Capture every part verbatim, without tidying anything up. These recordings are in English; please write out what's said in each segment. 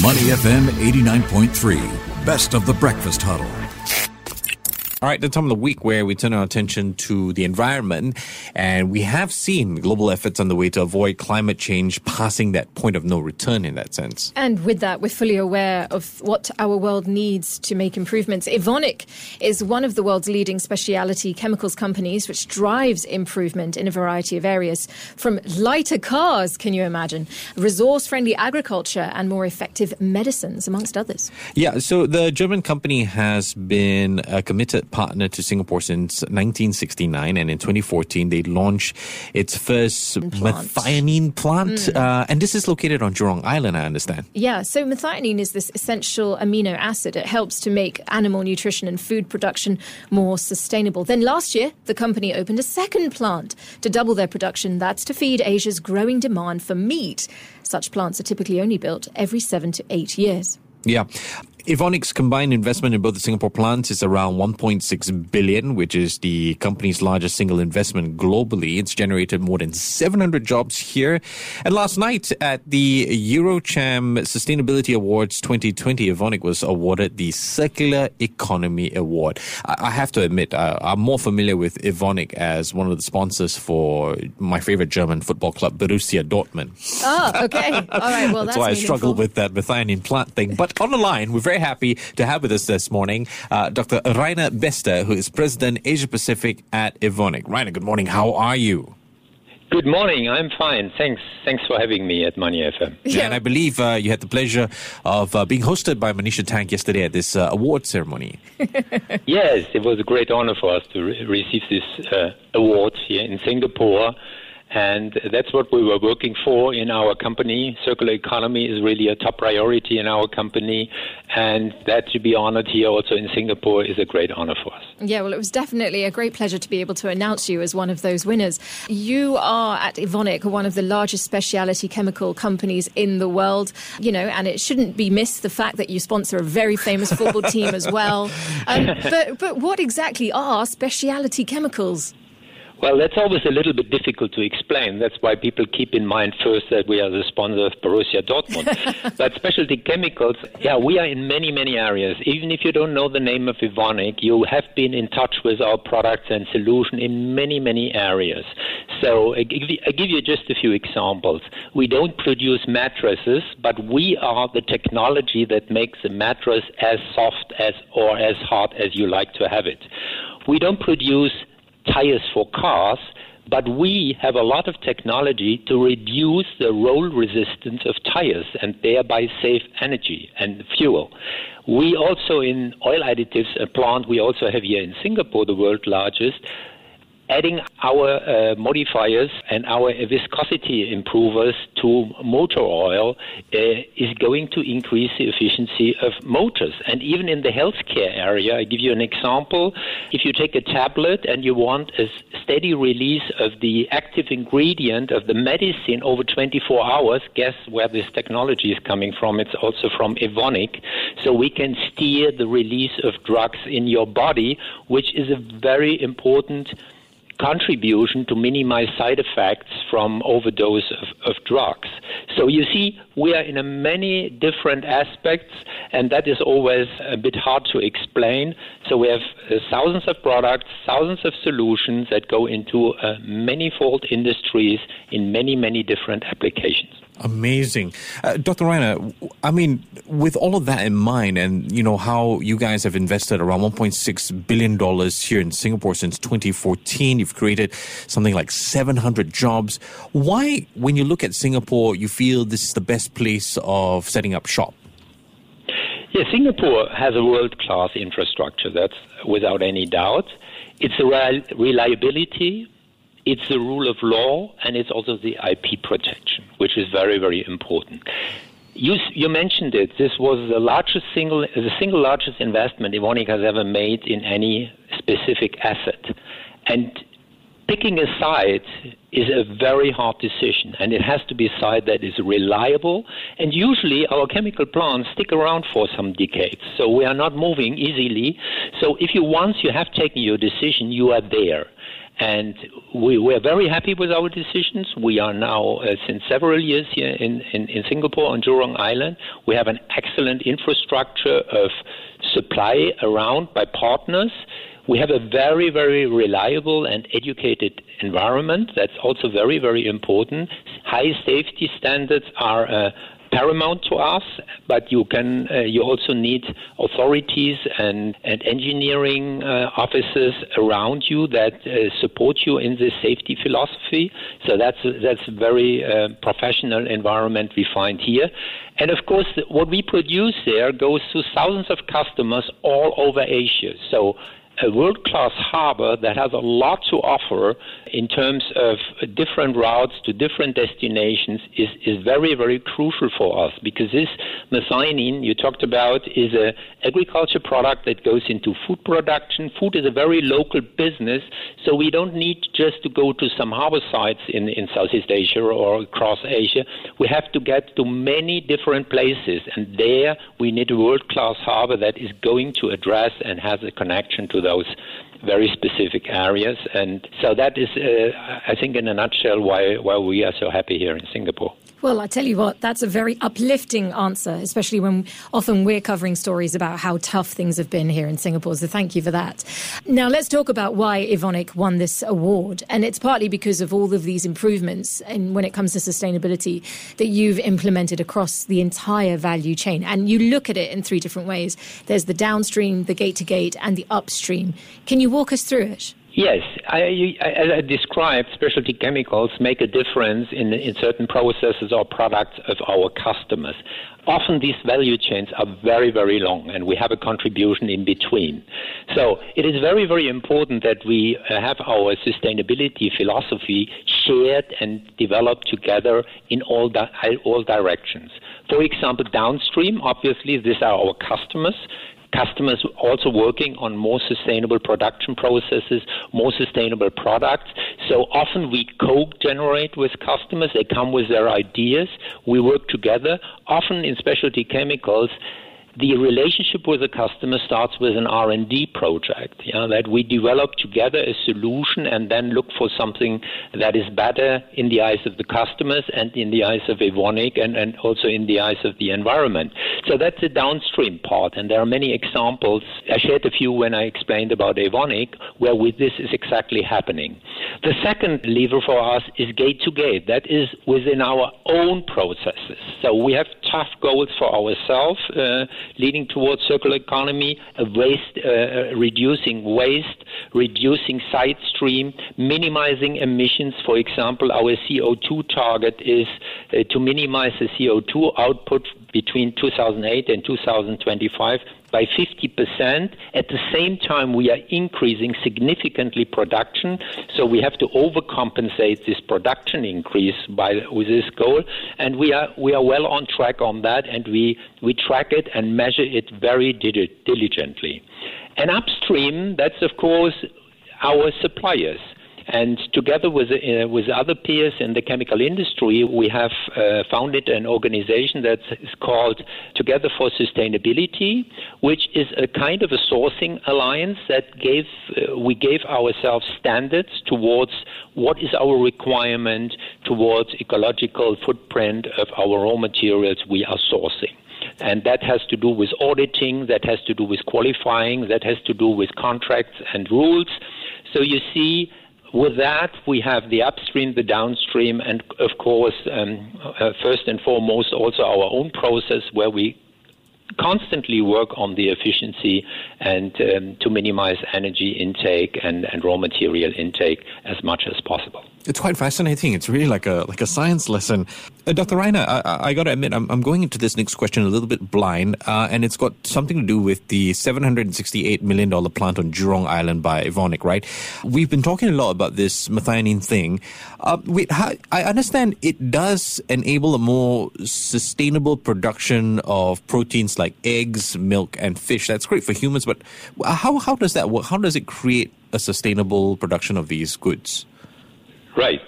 Money F M eighty-nine point three, best of the breakfast huddle. All right, the time of the week where we turn our attention to the environment, and we have seen global efforts on the way to avoid climate change passing that point of no return in that sense. And with that, we're fully aware of what our world needs to make improvements. Evonik is one of the world's leading specialty chemicals companies, which drives improvement in a variety of areas, from lighter cars, can you imagine, resource-friendly agriculture, and more effective medicines, amongst others. Yeah, so the German company has been a committed partner to Singapore since nineteen sixty-nine, and in twenty fourteen they launched its first plant. methionine plant, Mm. uh, and this is located on Jurong Island, I understand. Yeah, so methionine is this essential amino acid. It helps to make animal nutrition and food production more sustainable. Then last year, the company opened a second plant to double their production. That's to feed Asia's growing demand for meat. Such plants are typically only built every seven to eight years. Yeah. Evonik's combined investment in both the Singapore plants is around one point six billion dollars, which is the company's largest single investment globally. It's generated more than seven hundred jobs here. And last night at the Eurocham Sustainability Awards twenty twenty, Evonik was awarded the Circular Economy Award. I have to admit, uh, I'm more familiar with Evonik as one of the sponsors for my favorite German football club, Borussia Dortmund. Oh, okay. All right. Well, that's, that's why I meaningful. struggled with that methionine plant thing. But on the line, we're very happy to have with us this morning uh, Doctor Rainer Bester, who is President Asia Pacific at Evonik. Rainer, good morning. How are you? Good morning. I'm fine. Thanks. Thanks for having me at Money F M. Yeah, and I believe uh, you had the pleasure of uh, being hosted by Manisha Tank yesterday at this uh, award ceremony. Yes, it was a great honor for us to re- receive this uh, award here in Singapore. And that's what we were working for in our company. Circular economy is really a top priority in our company. And that to be honored here also in Singapore is a great honor for us. Yeah, well, it was definitely a great pleasure to be able to announce you as one of those winners. You are at Evonik, one of the largest specialty chemical companies in the world, you know, and it shouldn't be missed the fact that you sponsor a very famous football team as well. Um, but, but what exactly are specialty chemicals? Well, that's always a little bit difficult to explain. That's why people keep in mind first that we are the sponsor of Borussia Dortmund. But specialty chemicals, yeah, we are in many, many areas. Even if you don't know the name of Evonik, you have been in touch with our products and solution in many, many areas. So I give you, I give you just a few examples. We don't produce mattresses, but we are the technology that makes a mattress as soft as or as hard as you like to have it. We don't produce tires for cars, but we have a lot of technology to reduce the roll resistance of tires and thereby save energy and fuel. We also, in oil additives, a plant we also have here in Singapore, the world's largest, adding our uh, modifiers and our viscosity improvers to motor oil uh, is going to increase the efficiency of motors. And even in the healthcare area, I give you an example. If you take a tablet and you want a steady release of the active ingredient of the medicine over twenty-four hours, guess where this technology is coming from? It's also from Evonik. So we can steer the release of drugs in your body, which is a very important contribution to minimize side effects from overdose of, of drugs. So you see, we are in a many different aspects, and that is always a bit hard to explain. So we have uh, thousands of products, thousands of solutions that go into uh, manifold industries in many, many different applications. Amazing. Uh, Doctor Rainer, I mean, with all of that in mind and, you know, how you guys have invested around one point six billion dollars here in Singapore since twenty fourteen, you've created something like seven hundred jobs. Why, when you look at Singapore, you feel this is the best place of setting up shop? Yeah, Singapore has a world-class infrastructure, that's without any doubt. It's a rel- reliability, it's the rule of law, and it's also the I P protection, which is very, very important. You, you mentioned it. This was the largest single, the single largest investment Evonik has ever made in any specific asset. And picking a site is a very hard decision, and it has to be a site that is reliable. And usually our chemical plants stick around for some decades, so we are not moving easily. So if you once you have taken your decision, you are there. And we were very happy with our decisions. We are now, uh, since several years here in, in, in Singapore on Jurong Island, we have an excellent infrastructure of supply around by partners. We have a very, very reliable and educated environment. That's also very, very important. High safety standards are uh, paramount to us, but you can uh, you also need authorities and, and engineering uh, officers around you that uh, support you in this safety philosophy. So that's that's a very uh, professional environment we find here. And of course, what we produce there goes to thousands of customers all over Asia. So a world-class harbor that has a lot to offer in terms of different routes to different destinations is, is very, very crucial for us, because this methionine you talked about is an agriculture product that goes into food production. Food is a very local business, so we don't need just to go to some harbor sites in, in Southeast Asia or across Asia. We have to get to many different places, and there we need a world-class harbor that is going to address and has a connection to those very specific areas. And so that is, uh, I think, in a nutshell, why why we are so happy here in Singapore. Well, I tell you what, that's a very uplifting answer, especially when often we're covering stories about how tough things have been here in Singapore. So thank you for that. Now, let's talk about why Evonik won this award. And it's partly because of all of these improvements and when it comes to sustainability that you've implemented across the entire value chain. And you look at it in three different ways. There's the downstream, the gate-to-gate, and the upstream. Can you walk us through it? Yes, I, I, as I described, specialty chemicals make a difference in, in certain processes or products of our customers. Often these value chains are very, very long, and we have a contribution in between. So it is very, very important that we have our sustainability philosophy shared and developed together in all, di- all directions. For example, downstream, obviously, these are our customers. Customers also working on more sustainable production processes, more sustainable products. So often we co-generate with customers. They come with their ideas. We work together. Often in specialty chemicals, the relationship with the customer starts with an R and D project, yeah, that we develop together a solution and then look for something that is better in the eyes of the customers and in the eyes of Evonik and, and also in the eyes of the environment. So that's the downstream part, and there are many examples. I shared a few when I explained about Evonik, where with this is exactly happening. The second lever for us is gate-to-gate. That is within our own processes. So we have tough goals for ourselves, uh, leading towards circular economy, uh, waste, uh, reducing waste, reducing side stream, minimizing emissions. For example, our C O two target is uh, to minimize the C O two output between two thousand eight and two thousand twenty-five by fifty percent. At the same time, we are increasing significantly production, so we have to overcompensate this production increase by with this goal, and we are we are well on track on that, and we, we track it and measure it very diligently. And upstream, that's of course our suppliers. And together with uh, with other peers in the chemical industry, we have uh, founded an organization that is called Together for Sustainability, which is a kind of a sourcing alliance that gave uh, we gave ourselves standards towards what is our requirement towards ecological footprint of our raw materials we are sourcing. And that has to do with auditing, that has to do with qualifying, that has to do with contracts and rules. So you see, with that, we have the upstream, the downstream, and of course, um, uh, first and foremost, also our own process where we constantly work on the efficiency and um, to minimize energy intake and, and raw material intake as much as possible. It's quite fascinating. It's really like a like a science lesson. Uh, Doctor Rainer, I, I got to admit, I'm, I'm going into this next question a little bit blind, uh, and it's got something to do with the seven hundred sixty-eight million dollars plant on Jurong Island by Evonik, right? We've been talking a lot about this methionine thing. Uh, wait, how, I understand it does enable a more sustainable production of proteins like eggs, milk, and fish. That's great for humans, but how how does that work? How does it create a sustainable production of these goods? Right.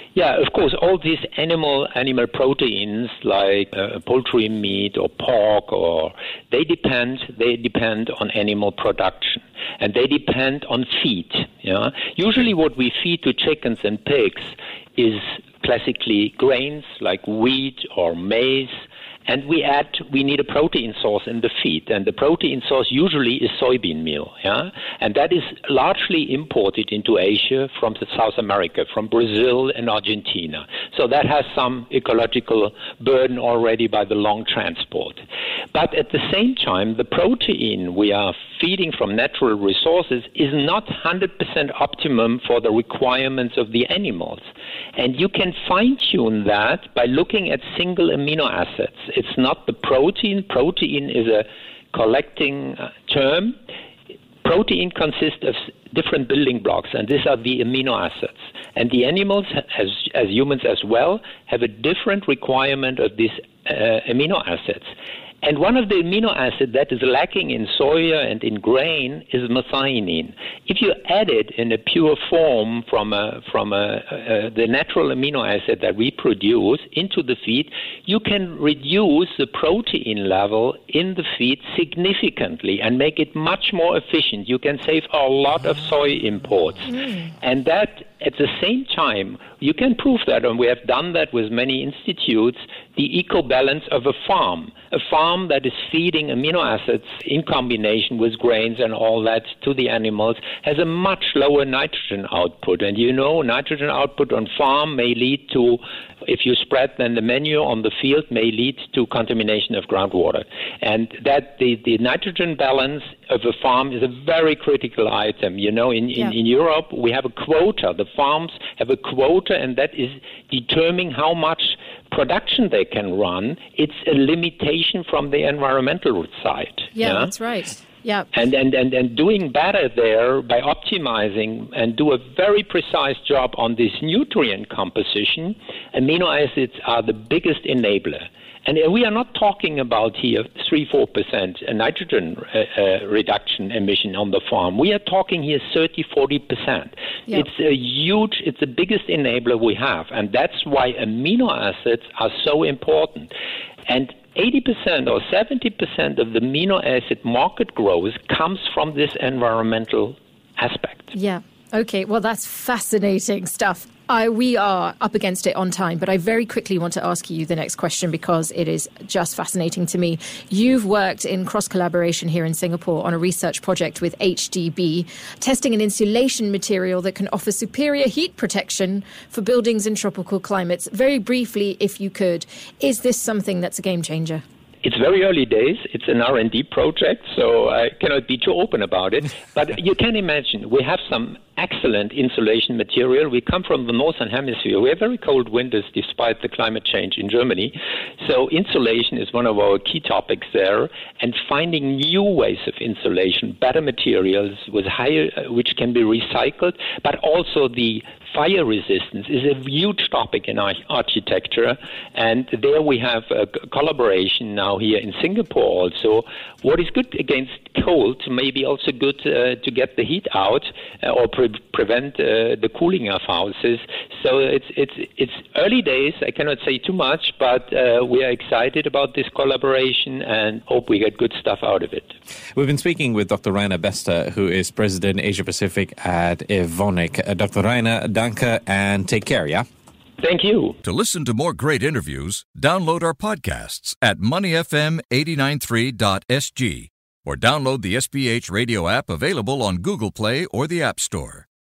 Yeah, of course, all these animal animal proteins like uh, poultry meat or pork, or they depend they depend on animal production, and they depend on feed. Yeah, usually what we feed to chickens and pigs is classically grains like wheat or maize. And we add, we need a protein source in the feed, and the protein source usually is soybean meal, yeah? And that is largely imported into Asia from South America, from Brazil and Argentina. So that has some ecological burden already by the long transport. But at the same time, the protein we are feeding from natural resources is not one hundred percent optimum for the requirements of the animals. And you can fine-tune that by looking at single amino acids. It's not the protein. Protein is a collecting uh, term. Protein consists of different building blocks, and these are the amino acids. And the animals, as, as humans as well, have a different requirement of these uh, amino acids. And one of the amino acids that is lacking in soya and in grain is methionine. If you add it in a pure form from a, from a, uh, the natural amino acid that we produce into the feed, you can reduce the protein level in the feed significantly and make it much more efficient. You can save a lot of soy imports. Mm. And that, at the same time, you can prove that, and we have done that with many institutes, the eco-balance of a farm. A farm that is feeding amino acids in combination with grains and all that to the animals has a much lower nitrogen output. And you know, nitrogen output on farm may lead to, if you spread then the manure on the field, may lead to contamination of groundwater. And that the, the nitrogen balance of a farm is a very critical item. You know, in, in, yeah. in Europe, we have a quota. The farms have a quota, and that is determining how much production they can run. It's a limitation from the environmental side. Yeah, yeah? That's right. Yeah. And, and, and, and doing better there by optimizing and do a very precise job on this nutrient composition, amino acids are the biggest enabler. And we are not talking about here three to four percent nitrogen uh, uh, reduction emission on the farm. We are talking here thirty to forty percent. Yep. It's a huge, it's the biggest enabler we have. And that's why amino acids are so important. And eighty percent or seventy percent of the amino acid market growth comes from this environmental aspect. Yeah. Okay. Well, that's fascinating stuff. I, we are up against it on time, but I very quickly want to ask you the next question because it is just fascinating to me. You've worked in cross-collaboration here in Singapore on a research project with H D B, testing an insulation material that can offer superior heat protection for buildings in tropical climates. Very briefly, if you could, is this something that's a game changer? It's very early days. It's an R and D project, so I cannot be too open about it. But you can imagine we have some excellent insulation material. We come from the northern hemisphere. We have very cold winters despite the climate change in Germany. So insulation is one of our key topics there, and finding new ways of insulation, better materials with higher, which can be recycled, but also the fire resistance is a huge topic in our architecture, and there we have a collaboration now here in Singapore also. What is good against cold may be also good uh, to get the heat out uh, or pre- prevent uh, the cooling of houses. So it's it's it's early days. I cannot say too much, but uh, we are excited about this collaboration and hope we get good stuff out of it. We've been speaking with Doctor Rainer Bester, who is President Asia Pacific at Evonik. Uh, Doctor Rainer, danke and take care, yeah? Thank you. To listen to more great interviews, download our podcasts at money f m eight nine three dot s g or download the S B H radio app available on Google Play or the App Store.